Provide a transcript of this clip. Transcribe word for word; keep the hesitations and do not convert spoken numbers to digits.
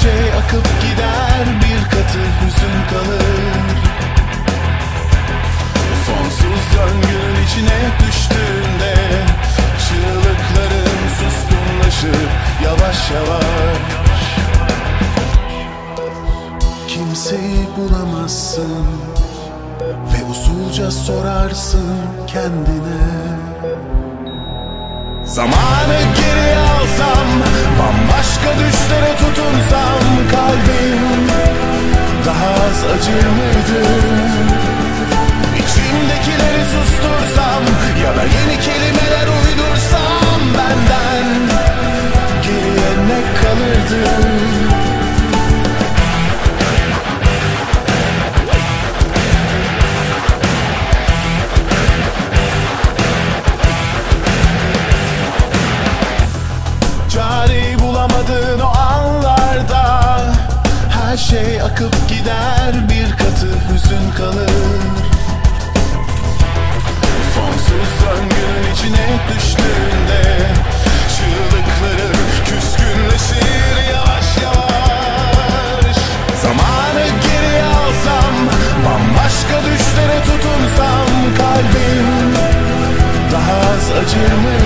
şey akıp gider, bir katı hüzün kalır. Sonsuz döngünün içine düştüğünde çığlıkların suskunlaşır yavaş yavaş. Kimseyi bulamazsın ve usulca sorarsın kendine. Zamanı geri alsam, bambaşka düşlere tutunsam, kalbim daha az acır mıydı? İçimdekileri sustursam ya da yeni kelimeler uydursam, benden geriye ne kalırdı? Çareyi bulamadığın o anlarda her şey akıp gider, bir katı hüzün kalır. Sonsuz döngünün içine düştüğünde çığlıkların küskünleşir yavaş yavaş. Zamanı geri alsam, bambaşka düşlere tutunsam, kalbim daha az acır mı?